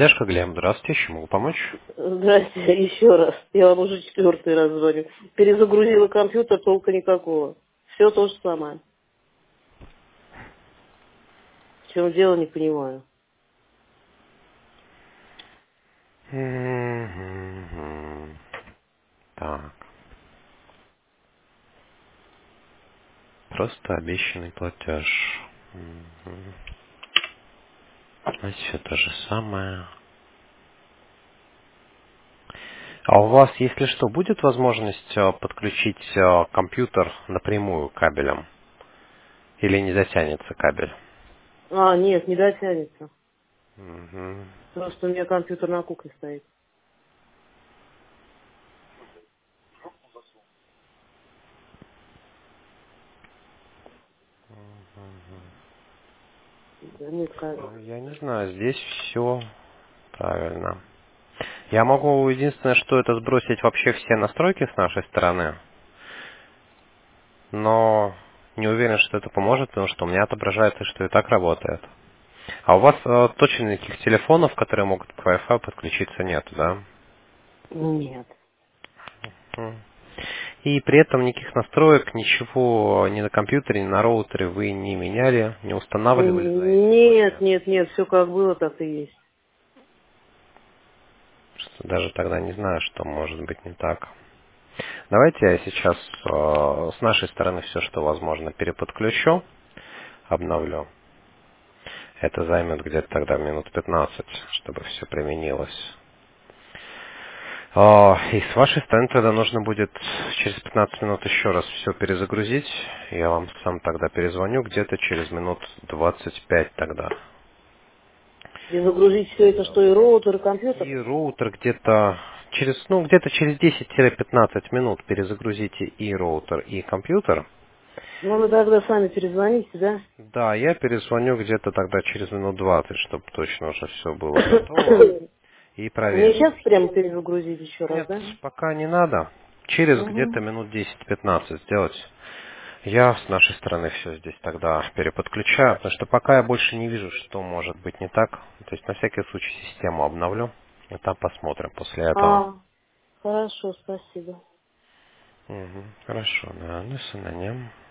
Поддержка, Глеб. Здравствуйте, еще могу помочь? Здрасте, еще раз. Я вам уже 4-й раз звоню. Перезагрузила компьютер, толка никакого. Все то же самое. В чем дело, не понимаю. Мгм. Так, просто обещанный платеж. Мгм. Значит, все то же самое. А у вас, если что, будет возможность подключить компьютер напрямую кабелем? Или не затянется кабель? А, нет, не дотянется. Мгм. Просто у меня компьютер на кухне стоит. Да нет, Я не знаю, здесь все правильно. Я могу единственное, что это сбросить вообще все настройки с нашей стороны, но не уверен, что это поможет, потому что у меня отображается, что и так работает. А у вас точно никаких телефонов, которые могут к Wi-Fi подключиться, нету, да? нет. М. И при этом никаких настроек, ничего ни на компьютере, ни на роутере вы не меняли, не устанавливали за эти Нет, годы. нет, нет, все как было, так и есть. Что даже тогда не знаю, что может быть не так. Давайте я сейчас с нашей стороны все, что возможно, переподключу, обновлю. Это займет где-то тогда минут 15, чтобы все применилось. И с вашей стороны тогда нужно будет через 15 минут еще раз все перезагрузить. Я вам сам тогда перезвоню где-то через минут 25 тогда. Перезагрузить все это, что и роутер, и компьютер. И роутер где-то где-то через 10-15 минут перезагрузите и роутер, и компьютер. Ну, вы тогда сами перезвоните, да? Да, я перезвоню где-то тогда через минут 20, чтобы точно уже все было готово. И Мне проверим. сейчас прямо перезагрузить еще раз, Нет, да? пока не надо. Через где-то Угу. минут 10-15 сделать. Я с нашей стороны все здесь тогда переподключаю, потому что пока я больше не вижу, что может быть не так. То есть на всякий случай систему обновлю, и там посмотрим после этого. А, хорошо, спасибо. Хорошо, да, ну, синоним.